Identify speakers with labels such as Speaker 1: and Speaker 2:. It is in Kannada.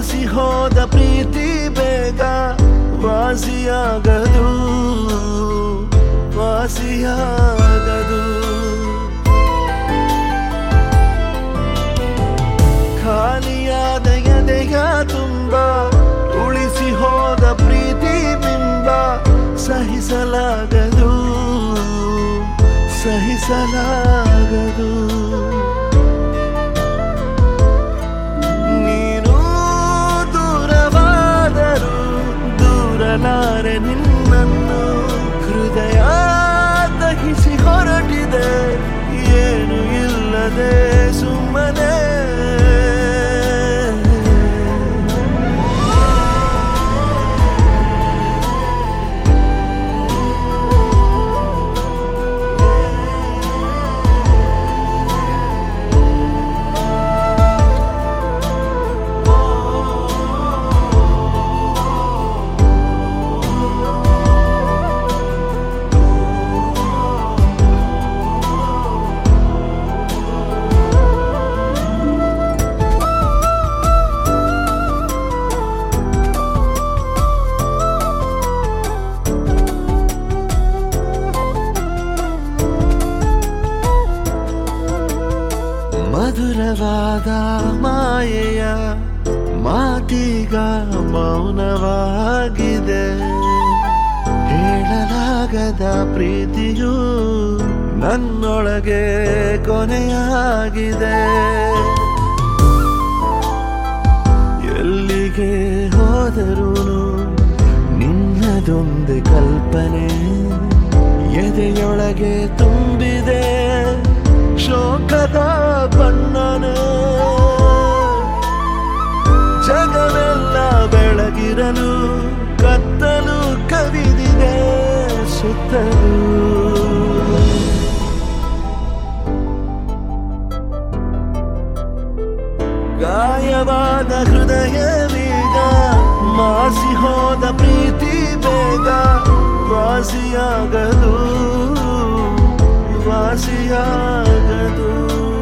Speaker 1: ಮಾಸಿ ಹೋದ ಪ್ರೀತಿ ಬೇಗ ವಾಸಿಯಾಗದು ವಾಸಿಯಾಗದು. ಖಾಲಿಯಾದ ಎದೆಯ ತುಂಬ ಉಳಿಸಿ ಹೋದ ಪ್ರೀತಿ ಬಿಂಬ ಸಹಿಸಲಾಗದು ಸಹಿಸಲಾಗದು. ನೀನು ದೂರವಾದರೂ ದೂರಲಾರೆ ನಿನ್ನನ್ನು ಹೃದಯ ದಹಿಸಿ ಹೊರಟಿದೆ ಏನು ಇಲ್ಲದೆ ಸುಮ್ಮನೆ. ಮಧುರವಾದ ಮಾಯೆಯ ಮಾತೀಗ ಮೌನವಾಗಿದೆ. ಹೇಳಲಾಗದ ಪ್ರೀತಿಯು ನನ್ನೊಳಗೆ ಕೊನೆಯಾಗಿದೆ. ಎಲ್ಲಿಗೆ ಹೋದರೂ ನಿನ್ನದೊಂದು ಕಲ್ಪನೆ ಎದೆಯೊಳಗೆ ತುಂಬಿದೆ ಶೋಕದ ಬಣ್ಣನೆ. ಜಗವೆಲ್ಲ ಬೆಳಗಿರಲು ಕತ್ತಲು ಕವಿದಿದೆ ಸುತ್ತಲೂ. ಗಾಯವಾದ ಹೃದಯವೀಗ ಮಾಸಿ ಹೋದ ಪ್ರೀತಿ ಬೇಗ ವಾಸಿಯಾಗದು ವಾಸಿಯಾಗದು.